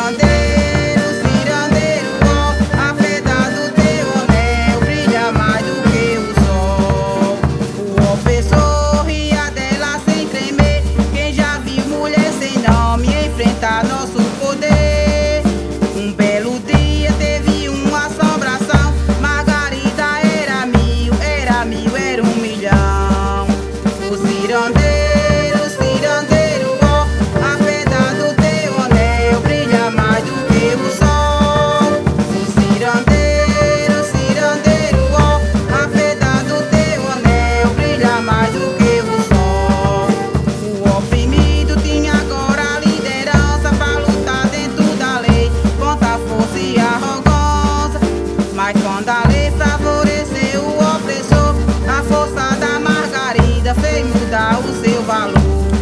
cirandeiro, cirandeiro, ó, a pedra do teu anel brilha mais do que o sol. O opressor ria dela sem tremer. Quem já viu mulher sem nome enfrentar nosso poder? Um belo dia teve uma assombração. Margarida era mil, era um milhão. O cirandeiro, cirandeiro, ó, a pedra do teu anel brilha mais do que o sol. O cirandeiro, cirandeiro, ó, a pedra do teu anel brilha mais do que o sol. O oprimido tinha agora a liderança pra lutar dentro da lei contra a força e a arrogância. Mas quando a lei favoreceu o opressor, a força da Margarida fez mudar o seu valor.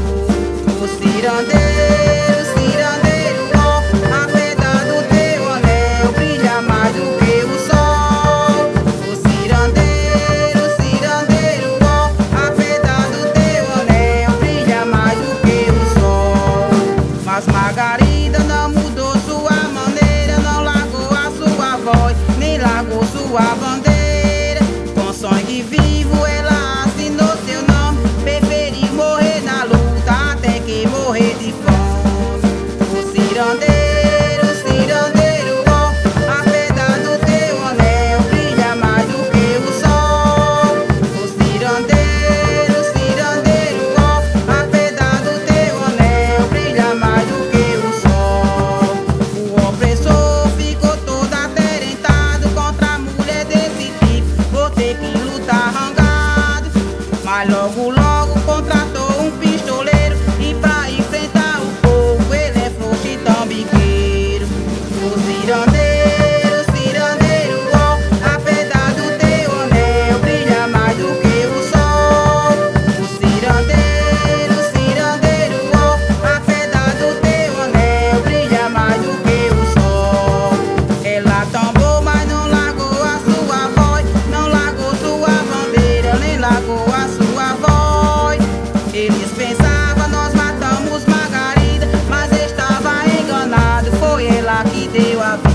O cirandeiro, cirandeiro, ó, a pedra do teu anel brilha mais do que o sol. O cirandeiro, cirandeiro, ó, a pedra do teu anel brilha mais do que o sol. Mas Margarida não mudou sua maneira, não largou a sua voz, nem largou sua bandeira. Com sangue vivo ela assinou seu nome, preferiu morrer na luta até que morrer de fome. O cirandeiro, cirandeiro, ó, a pedra do teu anel brilha mais do que o sol. O cirandeiro, cirandeiro, ó, a pedra do teu anel brilha mais do que o sol. O opressor ficou todo aterrentado contra a mulher desse tipo, vou ter que lutar rangado. Mas logo contratou um pistoleiro, e pra enfrentar o povo ele é frouxo e tambiqueiro. O cirandeiro, cirandeiro, ó, a pedra do teu anel brilha mais do que o sol. O cirandeiro, cirandeiro, ó, a pedra do teu anel brilha mais do que o sol. Ela tombou, mas não largou a sua voz, não largou sua bandeira, nem largou a sua voz. Eles pensavam, nós matamos Margarida, mas estava enganado, foi ela que deu a vida.